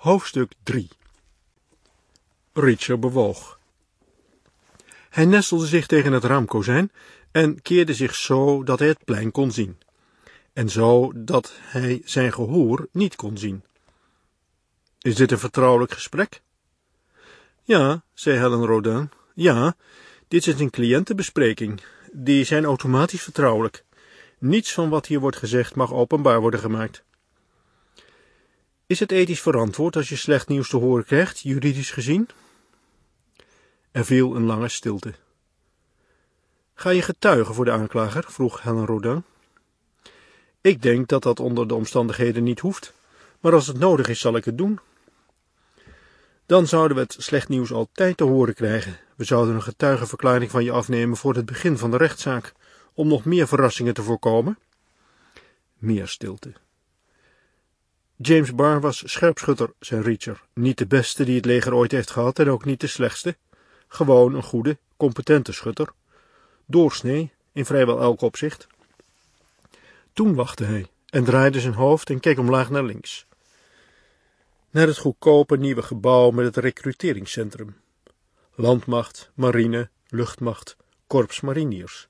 Hoofdstuk 3. Reacher bewoog. Hij nestelde zich tegen het raamkozijn en keerde zich zo dat hij het plein kon zien. En zo dat hij zijn gehoor niet kon zien. Is dit een vertrouwelijk gesprek? Ja, zei Helen Rodin. Ja, dit is een cliëntenbespreking. Die zijn automatisch vertrouwelijk. Niets van wat hier wordt gezegd mag openbaar worden gemaakt. Is het ethisch verantwoord als je slecht nieuws te horen krijgt, juridisch gezien? Er viel een lange stilte. Ga je getuigen voor de aanklager? Vroeg Helen Rodin. Ik denk dat dat onder de omstandigheden niet hoeft, maar als het nodig is zal ik het doen. Dan zouden we het slecht nieuws altijd te horen krijgen. We zouden een getuigenverklaring van je afnemen voor het begin van de rechtszaak, om nog meer verrassingen te voorkomen. Meer stilte. James Barr was scherpschutter, zei Reacher. Niet de beste die het leger ooit heeft gehad en ook niet de slechtste. Gewoon een goede, competente schutter. Doorsnee, in vrijwel elk opzicht. Toen wachtte hij en draaide zijn hoofd en keek omlaag naar links. Naar het goedkope nieuwe gebouw met het recruteringscentrum. Landmacht, marine, luchtmacht, korps mariniers.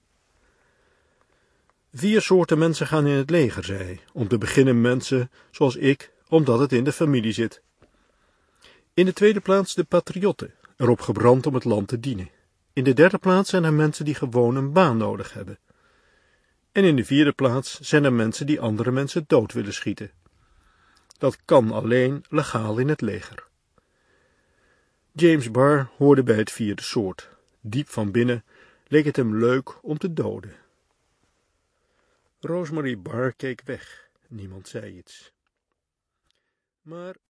4 soorten mensen gaan in het leger, zei hij. Om te beginnen mensen zoals ik, omdat het in de familie zit. In de tweede plaats de patriotten, erop gebrand om het land te dienen. In de derde plaats zijn er mensen die gewoon een baan nodig hebben. En in de vierde plaats zijn er mensen die andere mensen dood willen schieten. Dat kan alleen legaal in het leger. James Barr hoorde bij het vierde soort. Diep van binnen leek het hem leuk om te doden. Rosemary Barr keek weg. Niemand zei iets. Maar